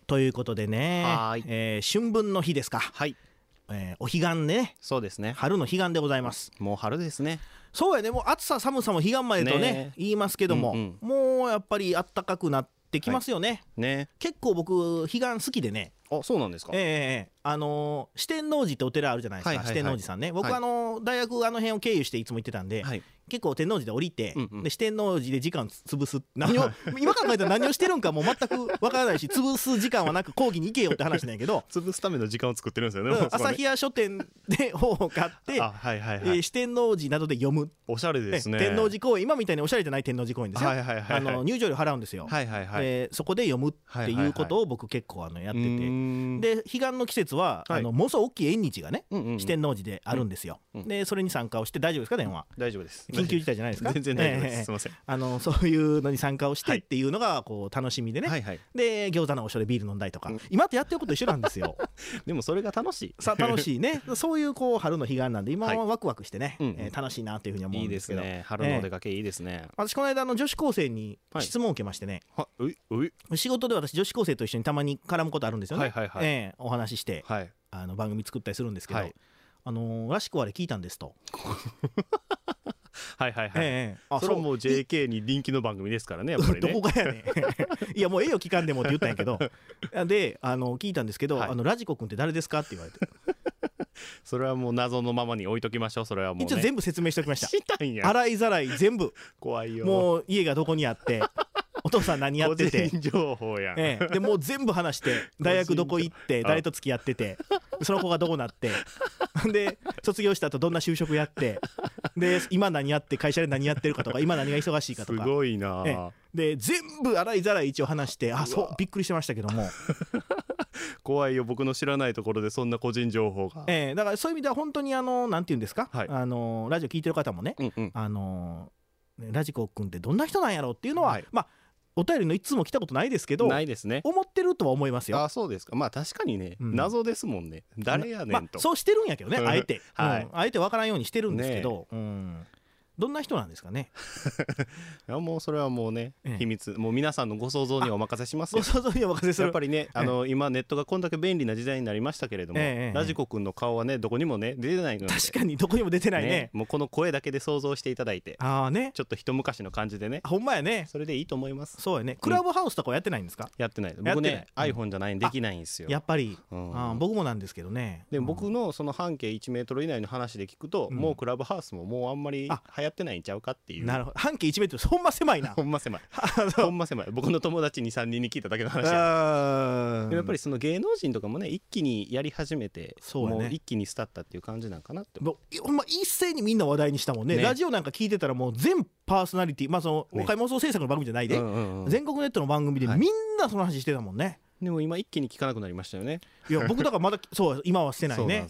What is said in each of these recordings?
ということでね、春分の日ですか。 はい、 お彼岸ね。 そうですね。 春の彼岸でございます。 もう春ですね。 そうやね。もう暑さ寒さも彼岸までとね言いますけども、もうやっぱり暖かくなってきますよね。結構僕彼岸好きでね。 あ、そうなんですか。 四天王寺ってお寺あるじゃないですか。四天王寺さんね。僕大学あの辺を経由していつも行ってたんで、結構天王寺で降りて、で四天王寺で時間潰す。何を今考えたら何をしてるんかもう全くわからないし、潰す時間はなく講義に行けよって話なんやけど、 潰すための時間を作ってるんですよね。 朝日屋書店で本を買って四天王寺などで読む。 おしゃれですね。 天王寺公園、今みたいにおしゃれじゃない天王寺公園ですよ。入場料払うんですよ。そこで読むっていうことを僕結構やってて、で彼岸の季節はものすごい大きい縁日がね四天王寺であるんですよ。でそれに参加をして。大丈夫ですか電話。 大丈夫です。 緊急事態じゃないですか。 全然大丈夫です。すみません。 そういうのに参加をしてっていうのがこう楽しみでね。で餃子の王将でビール飲んだりとか、今とやってること一緒なんですよ。 でもそれが楽しい。 楽しいね。そういうこう春の彼岸なんで今はワクワクしてね、楽しいなというふうに思うんですけど。 いいですね。春のお出かけいいですね。 私この間女子高生に質問を受けましてね。仕事で私女子高生と一緒にたまに絡むことあるんですよね。お話しして番組作ったりするんですけど、らしくあれ聞いたんですと。 それはもう JK に人気の番組ですからね、やっぱりね。 どこがやねん。いやもうええよ聞かんでもって言ったんやけど、で聞いたんですけど、ラジコ君って誰ですかって言われて。 それはもう謎のままに置いときましょう。それはもう一応全部説明しておきました。 したんや。 洗いざらい全部。 怖いよ。 もう家がどこにあって、お父さん何やってて、 個人情報やん。 でもう全部話して、大学どこ行って誰と付き合ってて、その子がどこなって、で卒業した後どんな就職やって、で今何やって会社で何やってるかとか、今何が忙しいかとか。 すごいな。 で全部洗いざらい一応話して、そうびっくりしてましたけども。 怖いよ、僕の知らないところでそんな個人情報が。 だからそういう意味では本当になんていうんですか、ラジオ聞いてる方もね、ラジコ君ってどんな人なんやろうっていうのは、お便りのいつも来たことないですけど、 ないですね。 思ってるとは思いますよ。 あ、そうですか。まあ確かにね、謎ですもんね。誰やねんと。 そうしてるんやけどね、あえて。あえて分からんようにしてるんですけど、どんな人なんですかね。 いやもうそれはもうね、秘密、もう皆さんのご想像にお任せしますよ。 ご想像にお任せする。 やっぱりね、今ネットがこんだけ便利な時代になりましたけれども、ラジコ君の顔はねどこにもね出てないので。 確かにどこにも出てないね。 もうこの声だけで想像していただいて、ちょっと一昔の感じでね。 ほんまやね。 それでいいと思います。 そうやね。クラブハウスとかやってないんですか。 やってない。僕ね iPhone じゃないんできないんですよ。 やっぱり僕もなんですけどね。 で僕のその半径1メートル以内の話で聞くと、もうクラブハウスももうあんまり流行ってないんちゃうかって。 なるほど。半径1メートルほんま狭いな。 ほんま狭い。ほんま狭い。僕の友達 2,3 人に聞いただけの話や。やっぱりその芸能人とかもね一気にやり始めて、もう一気にスタったっていう感じなんかなって。 ほんま一斉にみんな話題にしたもんね。ラジオなんか聞いてたらもう全パーソナリティ、その岡山放送制作の番組じゃないで、全国ネットの番組でみんなその話してたもんね。 でも今一気に聞かなくなりましたよね。 いや僕だからまだそう今はしてないね。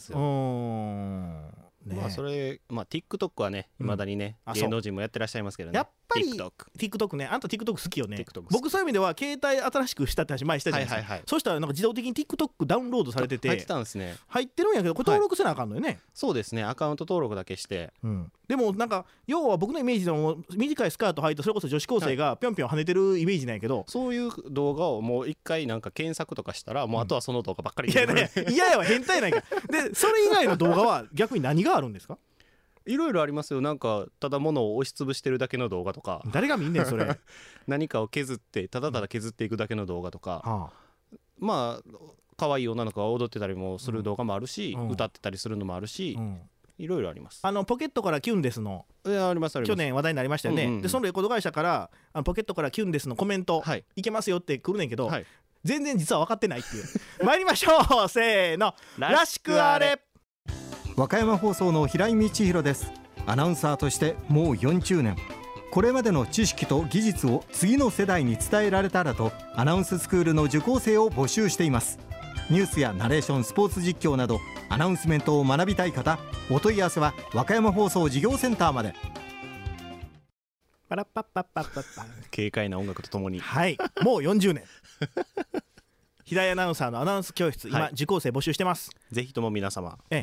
それTikTok はね未だにね芸能人もやってらっしゃいますけどね。 やっぱり TikTok ね。あんた TikTok 好きよね。僕そういう意味では携帯新しくしたって話前したじゃないですか。そうしたらなんか自動的に TikTok ダウンロードされてて入ってたんですね。 入ってるんやけど、これ登録せなあかんのよね。 そうですね。アカウント登録だけして。 でもなんか要は僕のイメージでも短いスカート履いてそれこそ女子高生がぴょんぴょん跳ねてるイメージなんやけど、 そういう動画をもう一回なんか検索とかしたらもうあとはその動画ばっかり。 いややわ変態なんか。でそれ以外の動画は逆に何があるんですか。 いろいろありますよ。なんかただ物を押しつぶしてるだけの動画とか。 誰が見んねんそれ。 何かを削ってただただ削っていくだけの動画とか、可愛い女の子が踊ってたりもする動画もあるし、歌ってたりするのもあるし、いろいろあります。 ポケットからキュンですのあります。 去年話題になりましたよね。でそのレコード会社からポケットからキュンですのコメント、いけますよって来るねんけど、全然実は分かってないっていう。参りましょう。せーの、らしくあれ。 和歌山放送の平井道弘です。アナウンサーとしてもう40年、これまでの知識と技術を次の世代に伝えられたらとアナウンススクールの受講生を募集しています。ニュースやナレーション、スポーツ実況などアナウンスメントを学びたい方、お問い合わせは和歌山放送事業センターまで。 パラッパッパッパッパッパ。 軽快な音楽とともに、 もう40年。平井アナウンサーのアナウンス教室、今受講生募集してます。 ぜひとも皆様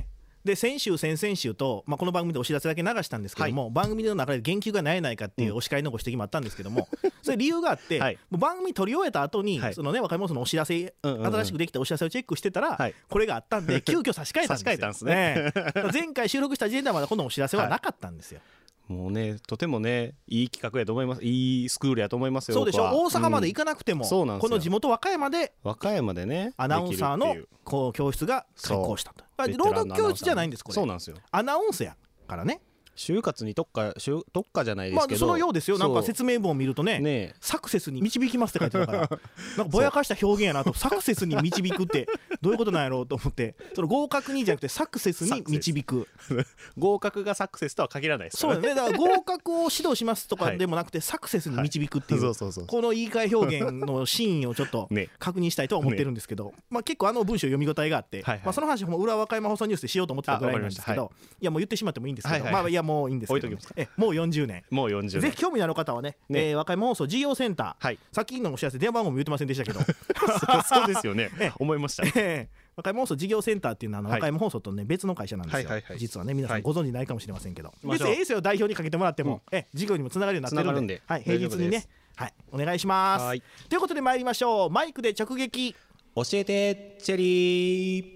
で先週先々週と、この番組でお知らせだけ流したんですけども、番組の中で言及がないないかっていうお叱りのご指摘もあったんですけども、それ理由があって、もう番組撮り終えた後に、そのね若いもののお知らせ、新しくできたお知らせをチェックしてたら、これがあったんで急遽差し替えたんですね。前回収録した時点ではまだこのお知らせはなかったんですよ。 もうねとてもねいい企画やと思います。いいスクールやと思いますよ。 そうでしょ。大阪まで行かなくても、この地元和歌山でねアナウンサーのこう教室が開講したと。朗読教室じゃないんです。これそうなんですよ。 アナウンスやからね。 就活に特化じゃないですけど、 そのようですよ。なんか説明文を見るとねサクセスに導きますって書いてるからなんかぼやかした表現やなと。サクセスに導くってどういうことなんやろうと思って、その合格にじゃなくてサクセスに導く合格がサクセスとは限らないですからね。 そうだね。だから合格を指導しますとかでもなくて、サクセスに導くっていうこの言い換え表現の真意をちょっと確認したいとは思ってるんですけど、結構文章読み応えがあって、その話も裏和歌山放送ニュースでしようと思ってたぐらいなんですけど、いやもう言ってしまってもいいんですけど、いやもういいんですけど、もう40年、ぜひ興味のある方はね、和歌山放送事業センター、さっきのお知らせ電話番号も言ってませんでしたけどそうですよね、思いました。 和歌山放送事業センターっていうのは和歌山放送とね別の会社なんですよ。実はね皆さんご存じないかもしれませんけど、別にエースを代表にかけてもらっても事業にもつながるようになってるんで、平日にねお願いします。ということで参りましょう。マイクで直撃教えてチェリー。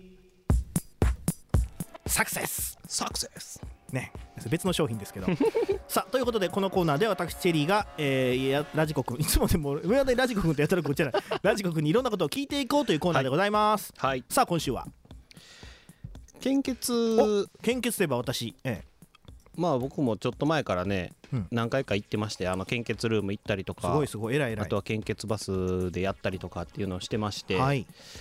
サクセスね、別の商品ですけどさあということでこのコーナーでは私チェリーが、ラジコ君いつもでも上田ラジコ君ってやったらこっちじゃないラジコ君にいろんなことを聞いていこうというコーナーでございます。さあ今週は献血といえば私、 僕もちょっと前からね、何回か行ってまして、献血ルーム行ったりとか、 すごい偉いあとは献血バスでやったりとかっていうのをしてまして、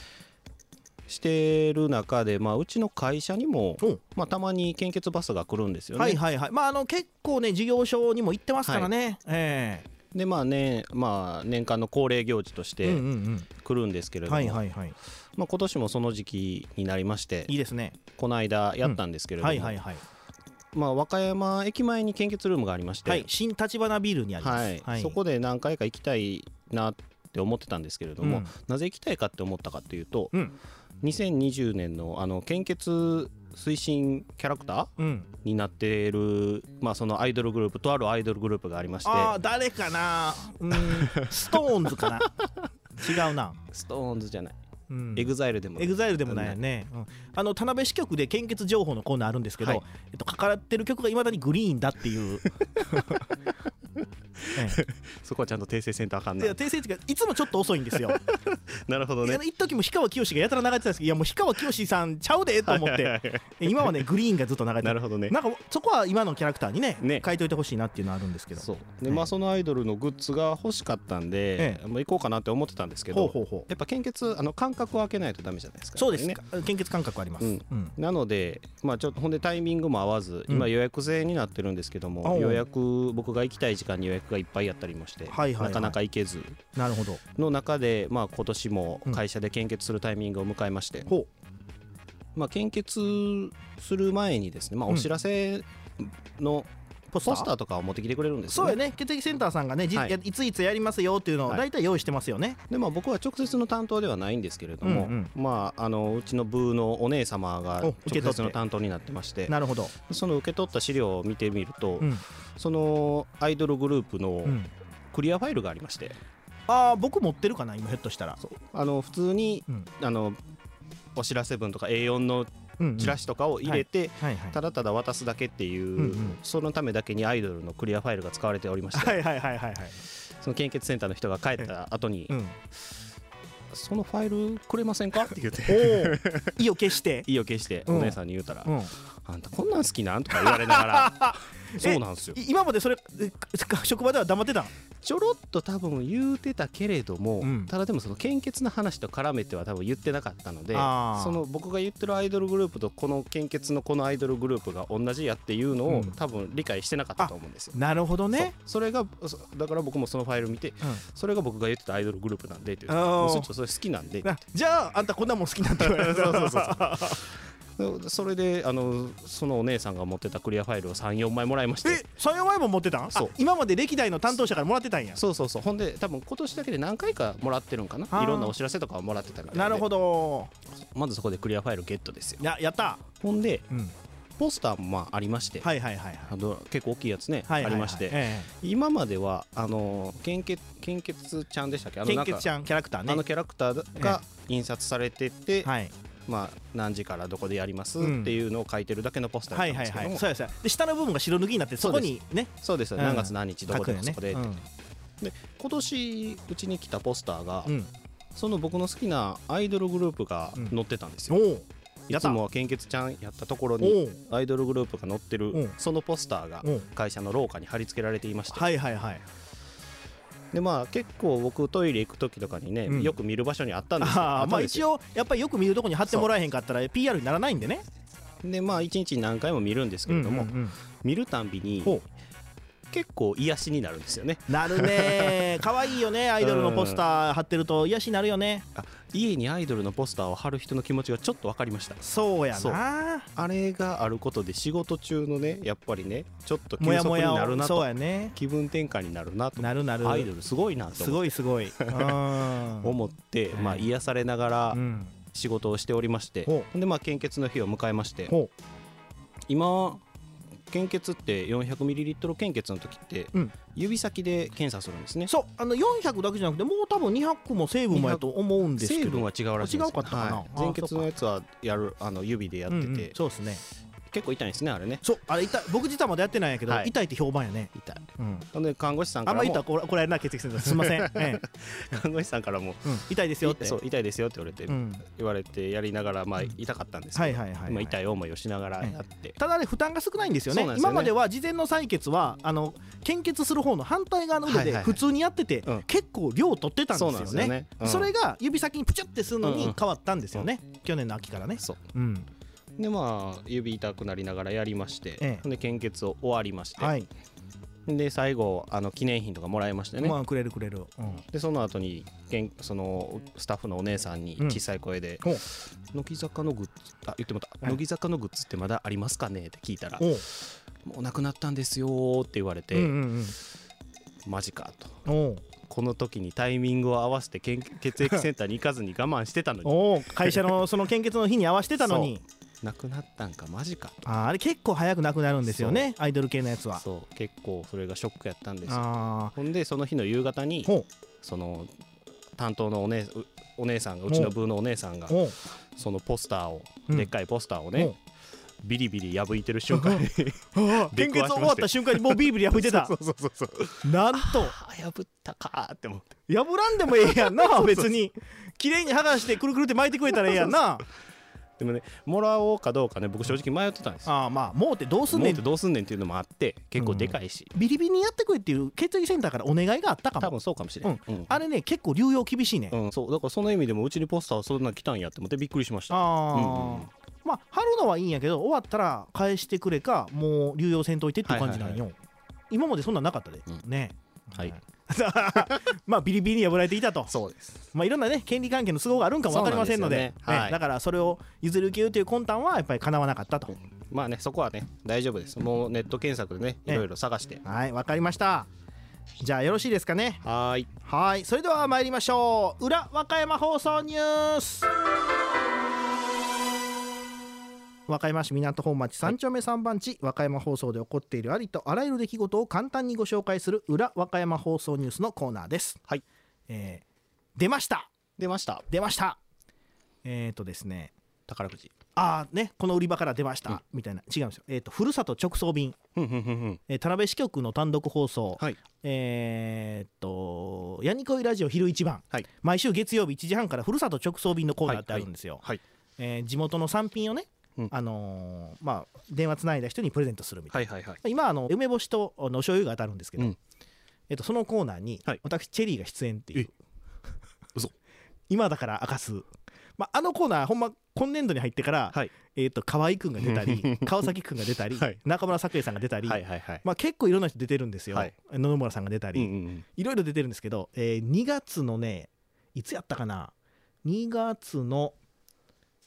してる中で、うちの会社にも、たまに献血バスが来るんですよね。 結構ね事業所にも行ってますからね。 で年間の恒例行事として来るんですけれども、今年もその時期になりまして、 いいですね。 この間やったんですけれども、和歌山駅前に献血ルームがありまして、 新立花ビルにあります。 そこで何回か行きたいなって思ってたんですけれども、なぜ行きたいかって思ったかっていうと、2020年の献血推進キャラクターになっている、そのアイドルグループとあるアイドルグループがありまして、 誰かな、ストーンズかな違うな、 ストーンズじゃない、エグザイルでもないよね。田辺支局で献血情報のコーナーあるんですけど、かかってる曲がいまだにグリーンだっていうそこはちゃんと訂正せんとあかんな。 訂正っていうかいつもちょっと遅いんですよなるほどね。 一時も氷川きよしがやたら流れてたんですけど、いやもう氷川きよしさんちゃうでと思って今はねグリーンがずっと流れてる。 なるほどね。 なんかそこは今のキャラクターにね変えといてほしいなっていうのはあるんですけど、 でそのアイドルのグッズが欲しかったんで、行こうかなって思ってたんですけど、やっぱ献血間隔を空けないとダメじゃないですか。 そうですね、献血間隔あります。 なのでちょっとほんでタイミングも合わず、今予約制になってるんですけども、僕が行きたい時間に予約がいっぱいやったりもして、なかなか行けずの中で、今年も会社で献血するタイミングを迎えまして、献血する前にですね、お知らせのポスターとかを持ってきてくれるんですよね。 そうやね、血液センターさんがね、いついつやりますよっていうのを大体用意してますよね。 で僕は直接の担当ではないんですけれども、うちの部のお姉様が直接の担当になってまして、 なるほど。 その受け取った資料を見てみると、そのアイドルグループのクリアファイルがありまして、 僕持ってるかな今ひょっとしたら。 普通に、お知らせ文とか A4 のチラシとかを入れてただただ渡すだけっていう、そのためだけにアイドルのクリアファイルが使われておりまして、その献血センターの人が帰った後に、そのファイルくれませんかって言って意を消してお姉さんに言うたら、あんたこんなん好きなんとか言われながらそうなんですよ。 今までそれ職場では黙ってたん？ ちょろっと多分言うてたけれども、ただでもその献血の話と絡めては多分言ってなかったので、その僕が言ってるアイドルグループとこの献血のこのアイドルグループが同じやっていうのを多分理解してなかったと思うんですよ。 なるほどね。 それがだから僕もそのファイル見て、それが僕が言ってたアイドルグループなんでって言って、それ好きなんで、 じゃああんたこんなもん好きなんだ。 それでそのお姉さんが持ってたクリアファイルを 3,4 枚もらいまして。 3,4 枚も持ってたん？そう、今まで歴代の担当者からもらってたんや。 そうそうそう。ほんで多分今年だけで何回かもらってるんかな。いろんなお知らせとかをもらってたみたいで。 なるほど。 まずそこでクリアファイルゲットですよ。 やった。 ほんで、ポスターもまあありまして、結構大きいやつね、ありまして、今までは献血ちゃんでしたっけ、 献血ちゃんキャラクターね、 キャラクターが印刷されてて、まあ何時からどこでやりますっていうのを書いてるだけのポスターなんですけども、 そうです。で下の部分が白抜きになってそこにね、 そうです。何月何日どこでそこで、で今年うちに来たポスターが、その僕の好きなアイドルグループが載ってたんですよ。いつもは献血ちゃんやったところにアイドルグループが載ってるそのポスターが会社の廊下に貼り付けられていまして、でまあ結構僕トイレ行く時とかにね、よく見る場所にあったんですよ。 まあ一応やっぱりよく見るとこに貼ってもらえへんかったら PR にならないんでね。 でまあ1日に何回も見るんですけれども、見るたんびに結構癒しになるんですよね。 なるね。可愛いよね、アイドルのポスター貼ってると癒しになるよね。 家にアイドルのポスターを貼る人の気持ちがちょっと分かりました。 そうやな。 あれがあることで仕事中のね、やっぱりねちょっと休息になるなと、気分転換になるなと、アイドルすごいなとすごい思って、まあ癒されながら仕事をしておりまして、でまあ献血の日を迎えまして、今献血って400ml 献血の時って指先で検査するんですね。 そう、400だけじゃなくてもう多分200も成分もやと思うんですけど、 成分は違うらしいんですよ。 違うかったかな。 全血のやつはやる指でやってて、 そうですね。 結構痛いんですねあれね。 そう、あれ痛い。僕実はまだやってないんやけど、痛いって評判やね。 痛い。ほんで看護師さんからも、 あんまり痛いこれやな血液センターすみません。 看護師さんからも痛いですよって、 そう痛いですよって言われてやりながら、まあ痛かったんですけど、まあ痛い思いをしながらやって、 ただね負担が少ないんですよね。今までは事前の採血は献血する方の反対側の腕で普通にやってて結構量取ってたんですよね。それが指先にプチュってするのに変わったんですよね、去年の秋からね。でまあ指痛くなりながらやりまして、で献血を終わりまして、で最後記念品とかもらいましてね。 まあくれる、 でその後にそのスタッフのお姉さんに小さい声で「乃木坂のグッズ言ってもらった乃木坂のグッズってまだありますかね?」って聞いたら「もうなくなったんですよ」って言われて、マジかと。この時にタイミングを合わせて血液センターに行かずに我慢してたのに会社のその献血の日に合わせてたのになくなったんか、マジかと。 あれ結構早くなくなるんですよね、アイドル系のやつは。 そう結構それがショックやったんですよ。ほんでその日の夕方にその担当のお姉さんが、うちの部のお姉さんがそのポスターを、でっかいポスターをねビリビリ破いてる瞬間に献血終わった瞬間にもうビリビリ破いてた。なんと破ったかって思って、 破らんでもええやんな。別に綺麗に剥がしてくるくるって巻いてくれたらええやんな。 でもね、もらおうかどうかね、僕正直迷ってたんですよ。 まあもうってどうすんねんっていうのもあって、結構でかいし、 ビリビリにやってくれっていう血液センターからお願いがあったかも。 多分そうかもしれない。 あれね結構流用厳しいね。 そうだからその意味でもうちにポスターそんな来たんやって思ってびっくりしました。 まあ貼るのはいいんやけど、終わったら返してくれかもう流用せんといてっていう感じなんよ。今までそんなんなかったでね。まあビリビリに破られていたと。 そうです。 まあいろんなね権利関係の都合があるんかも分かりませんので、だからそれを譲り受けるという魂胆はやっぱり叶わなかったと。 まあね、そこはね大丈夫です。もうネット検索でねいろいろ探して。 はい、分かりました。じゃあよろしいですかね。 はい、 それでは参りましょう。裏和歌山放送ニュース。和歌山市港本町3丁目3番地、和歌山放送で起こっているありとあらゆる出来事を簡単にご紹介する裏和歌山放送ニュースのコーナーです。出ましたですね、 宝くじね、この売り場から出ました、みたいな。違うんですよ。ふるさと直送便、田辺支局の単独放送、やにこいラジオ昼一番、毎週月曜日1時半からふるさと直送便のコーナーってあるんですよ。地元の産品をね、まあ電話つないだ人にプレゼントするみたいな。今梅干しとお醤油が当たるんですけど、そのコーナーに私チェリーが出演っていう、今だから明かす、あのコーナーほんま今年度に入ってから河合くんが出たり川崎くんが出たり中村咲恵さんが出たり、結構いろんな人出てるんですよ。野々村さんが出たりいろいろ出てるんですけど、2月のねいつやったかな、2月の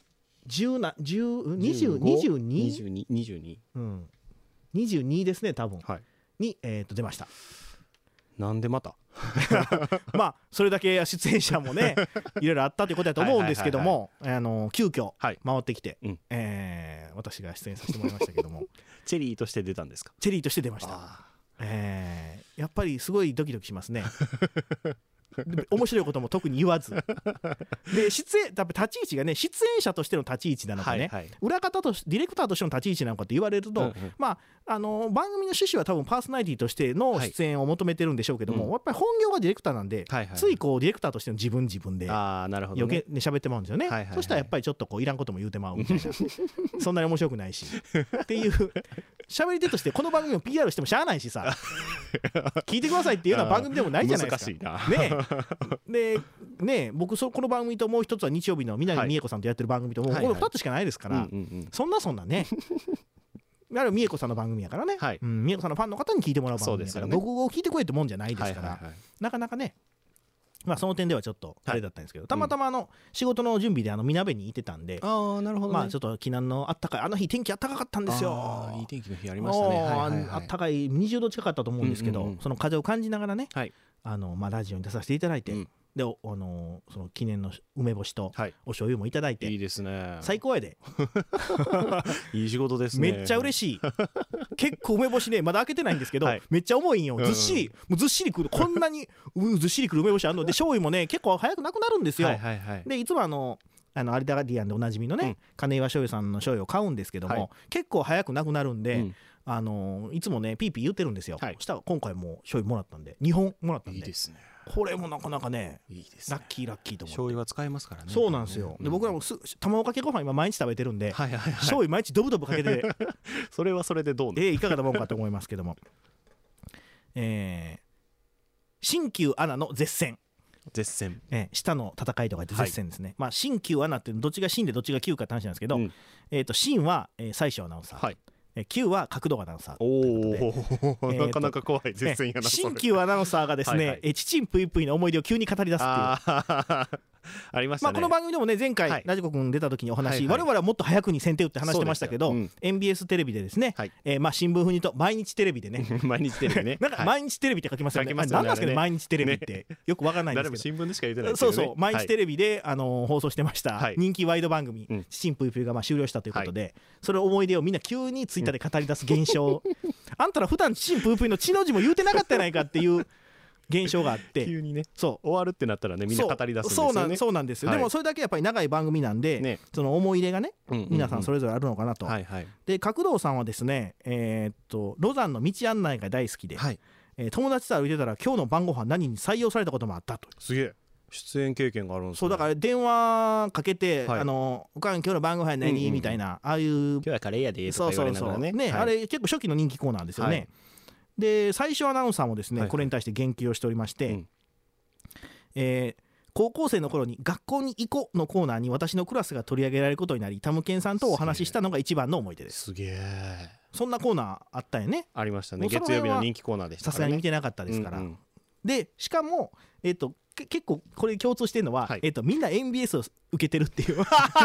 22ですね多分、はい、に、出ました。 なんでまたまあそれだけ出演者もねいろいろあったということだと思うんですけども、急遽回ってきて、私が出演させてもらいましたけどもチェリーとして出たんですか？ チェリーとして出ました。やっぱりすごいドキドキしますね面白いことも特に言わずで立ち位置がね出演者としての立ち位置なのかね、裏方とディレクターとしての立ち位置なのかって言われると、まあ番組の趣旨は多分パーソナリティとしての出演を求めてるんでしょうけども、やっぱり本業がディレクターなんで、ついこうディレクターとしての自分で余計に喋ってまうんですよね。そしたらやっぱりちょっとこういらんことも言うてまうみたいなそんなに面白くないしっていう喋り手としてこの番組を PR してもしゃあないしさ聞いてくださいっていうような番組でもないじゃないですか。 難しいなでね、僕この番組ともう一つは日曜日の南美恵子さんとやってる番組ともうこの2つしかないですから、そんなねやはり美恵子さんの番組やからね、美恵子さんのファンの方に聞いてもらう番組やから、僕を聞いてくれってもんじゃないですから、なかなかね、まあその点ではちょっとあれだったんですけど、たまたま仕事の準備でみなべにいてたんで、まあちょっと避難のあったかい、あの日天気あったかかったんですよ。 いい天気の日ありましたね。 あったかい20度近かったと思うんですけど、その風を感じながらね、ラジオに出させていただいて、でその記念の梅干しとお醤油もいただいて、 いいですね、 最高やでいい仕事ですね。 めっちゃ嬉しい結構梅干しねまだ開けてないんですけど、めっちゃ重いんよ。ずっしりもうずっしりくる、こんなにずっしりくる梅干しあるので、醤油もね結構早くなくなるんですよ。でいつも有田ガーディアンでおなじみのね、金岩醤油さんの醤油を買うんですけども、結構早くなくなるんで、いつもねピーピー言ってるんですよ。そしたら今回も醤油もらったんで2本もらったんで、 いいですね。 これもなかなかね、 いいですね、 ラッキーと思って。 醤油は使えますからね。 そうなんですよ。で僕らも卵かけご飯今毎日食べてるんで、醤油毎日ドブドブかけてそれはそれでどういかがなもんかと思いますけども新旧アナの絶戦、下の戦いとか言って絶戦ですね。まあ新旧アナってどっちが新でどっちが旧かって話なんですけど、新は西庄アナウンサー、旧は角度アナウンサー。 なかなか怖い絶戦やな。 新旧アナウンサーがですね、ちちんぷいぷいの思い出を急に語り出すっていうありましたね。 この番組でもね前回ラジコ君出た時にお話、我々はもっと早くに先手打って話してましたけど、MBS テレビでですね、新聞風に言うと毎日テレビでね毎日テレビねなんか毎日テレビって書きますよね。何なんですかね毎日テレビってよくわからないんですけど、 誰も新聞でしか言ってない。 そう毎日テレビで放送してました人気ワイド番組ちちんぷいぷいが終了したということで、それ思い出をみんな急にツイッターで語り出す現象あんたら普段ちちんぷいぷいのちの字も言うてなかったやないかっていう現象があって急にね終わるってなったらねみんな語り出すんですよね。 そうなんですよ。でもそれだけやっぱり長い番組なんで、その思い入れがね皆さんそれぞれあるのかなと。で角堂さんはですねロザンの道案内が大好きで、友達と歩いてたら今日の晩ご飯何に採用されたこともあったと。 すげえ出演経験があるんですね。 そうだから電話かけておかん今日の晩ご飯何みたいな、ああいう今日はカレーやでとか言われながらね、 あれ結構初期の人気コーナーですよね。で最初アナウンサーもですねこれに対して言及をしておりまして、高校生の頃に学校に行こうのコーナーに私のクラスが取り上げられることになり、タムケンさんとお話ししたのが一番の思い出です。 すげえ。 そんなコーナーあったよね。 ありましたね。月曜日の人気コーナーでしたからね。さすがに見てなかったですから、でしかも結構これ共通してるのは、みんな MBS を受けてるっていう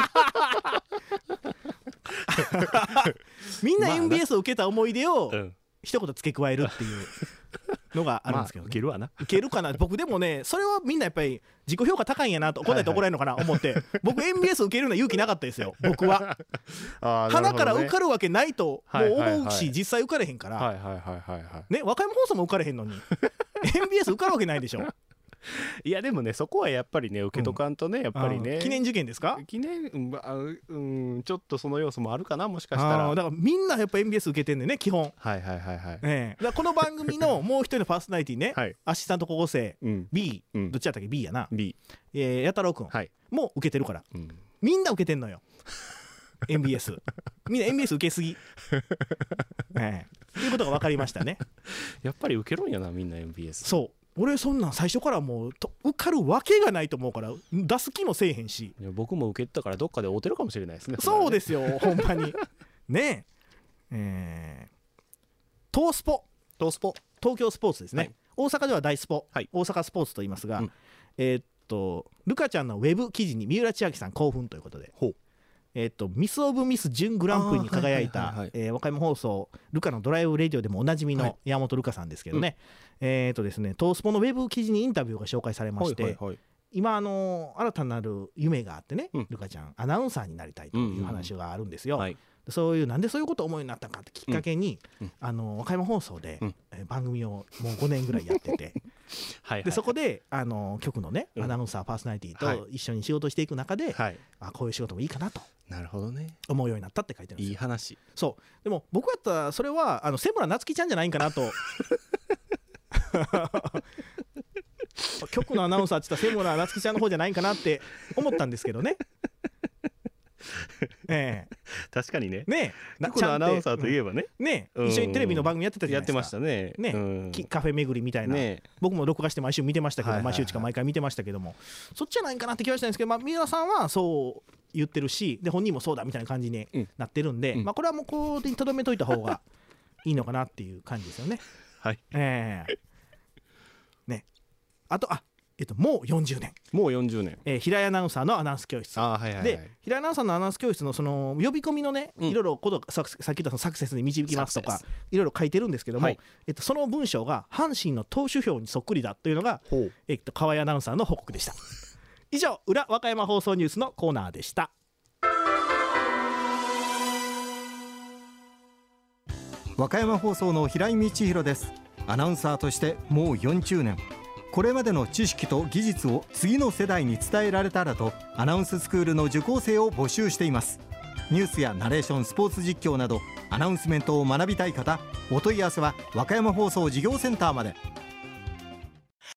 みんな MBS を受けた思い出を一言付け加えるっていうのがあるんですけど、 受けるわな、 受けるかな。僕でもねそれはみんなやっぱり自己評価高いんやなと、怒られて怒られるのかな思って僕 MBS 受けるのは勇気なかったですよ僕は。鼻から受かるわけないともう思うし、実際受かれへんからね、和歌山放送も受かれへんのにMBS 受かるわけないでしょ。 いやでもねそこはやっぱりね受けとかんとね、やっぱりね記念受験ですか。 記念ちょっとその要素もあるかな、もしかしたら。 だからみんなやっぱ MBS 受けてんねんね基本。だからこの番組のもう一人のパーソナリティね、アシスタント高校生 B、どっちやったっけ B やな、弥太郎君も受けてるから、みんな受けてんのよMBS みんな MBS 受けすぎっていうことが分かりましたね。 やっぱり受けるんやなみんな MBS。 そう俺そんなん最初からもう受かるわけがないと思うから出す気もせえへんし。 いや僕も受けたからどっかで会うてるかもしれないですね。 そうですよほんまにねえ東スポ東京スポーツですね、大阪では大スポ、大阪スポーツと言いますが、ルカちゃんのウェブ記事に三浦千秋さん興奮ということで、 ミス・オブ・ミス準グランプリに輝いた和歌山放送ルカのドライブレディオでもおなじみの山本ルカさんですけどね、ですね、東スポのウェブ記事にインタビューが紹介されまして、今新たなる夢があってね、ルカちゃんアナウンサーになりたいという話があるんですよ。そういうなんでそういうことを思うようになったかってきっかけに、和歌山放送で、番組をもう5年ぐらいやっててでそこで局のねアナウンサーパーソナリティと一緒に仕事していく中で、こういう仕事もいいかなと思うようになったって書いてるんですよ。 いい話。 そうでも僕やったらそれは瀬村夏樹ちゃんじゃないんかなと局のアナウンサーって言ったら瀬村夏樹ちゃんの方じゃないんかなって思ったんですけどね確かにね。 局のアナウンサーといえばね、 一緒にテレビの番組やってたじゃないですか。 やってましたね。 カフェ巡りみたいな、僕も録画して毎週見てましたけど、毎週か毎回見てましたけども、そっちじゃないかなって気はしたんですけど、皆さんはそう言ってるし、で本人もそうだみたいな感じになってるんで、これはもうこうにとどめといた方がいいのかなっていう感じですよね。あともう40年平井アナウンサーのアナウンス教室で、平井アナウンサーのアナウンス教室のその呼び込みのね、いろいろことさっき言ったサクセスに導きますとかいろいろ書いてるんですけども、その文章が阪神の投手票にそっくりだというのが河合アナウンサーの報告でした。以上、裏和歌山放送ニュースのコーナーでした。 和歌山放送の平井道弘です。アナウンサーとしてもう40年、これまでの知識と技術を次の世代に伝えられたらとアナウンススクールの受講生を募集しています。ニュースやナレーション、スポーツ実況などアナウンスメントを学びたい方、お問い合わせは和歌山放送事業センターまで。